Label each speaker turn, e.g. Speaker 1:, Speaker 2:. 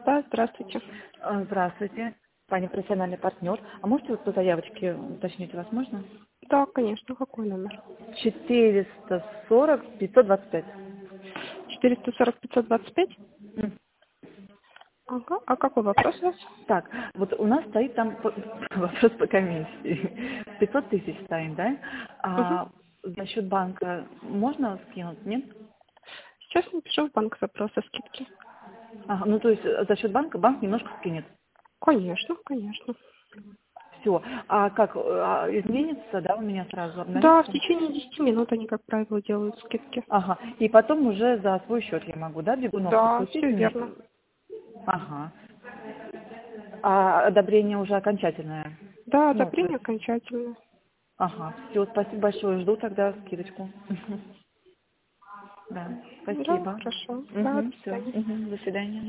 Speaker 1: Да, здравствуйте.
Speaker 2: Здравствуйте, пани профессиональный партнер. А можете вот по заявочке уточнить, возможно?
Speaker 1: Да, конечно. Какой номер?
Speaker 2: 440 525.
Speaker 1: 440 525?
Speaker 2: М.
Speaker 1: Ага. А какой вопрос у вас?
Speaker 2: Так, вот у нас стоит там вопрос по комиссии. 500 тысяч стоит, да?
Speaker 1: Угу.
Speaker 2: А за счет банка можно скинуть, нет?
Speaker 1: Сейчас напишу в банк запрос о скидке.
Speaker 2: Ага, ну то есть за счет банка банк немножко скинет.
Speaker 1: Конечно, конечно.
Speaker 2: Все. А как, изменится, да, у меня сразу
Speaker 1: Да, в
Speaker 2: обновится?
Speaker 1: течение 10 минут они, как правило, делают скидки.
Speaker 2: Ага. И потом уже за свой счет я могу, да, бегунок
Speaker 1: Да,
Speaker 2: пустить
Speaker 1: все
Speaker 2: мне?
Speaker 1: верно.
Speaker 2: Ага. А одобрение уже окончательное?
Speaker 1: Да,
Speaker 2: Ну, то
Speaker 1: одобрение
Speaker 2: есть,
Speaker 1: окончательное.
Speaker 2: ага. Все, спасибо большое. Жду тогда скидочку. Да,
Speaker 1: Да,
Speaker 2: спасибо.
Speaker 1: хорошо. Да, до
Speaker 2: Угу, все.
Speaker 1: свидания.
Speaker 2: Угу, до свидания.